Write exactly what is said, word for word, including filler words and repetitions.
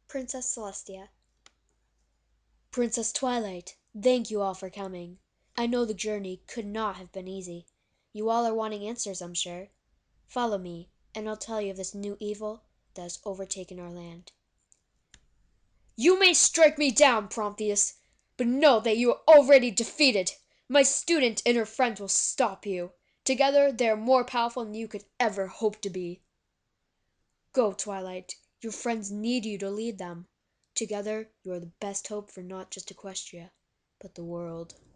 Princess Celestia. Princess Twilight, thank you all for coming. I know the journey could not have been easy. You all are wanting answers, I'm sure. Follow me, and I'll tell you of this new evil that has overtaken our land. You may strike me down, Prometheus, but know that you are already defeated. My student and her friends will stop you. Together they are more powerful than you could ever hope to be. Go, Twilight. Your friends need you to lead them. Together you are the best hope for not just Equestria, but the world.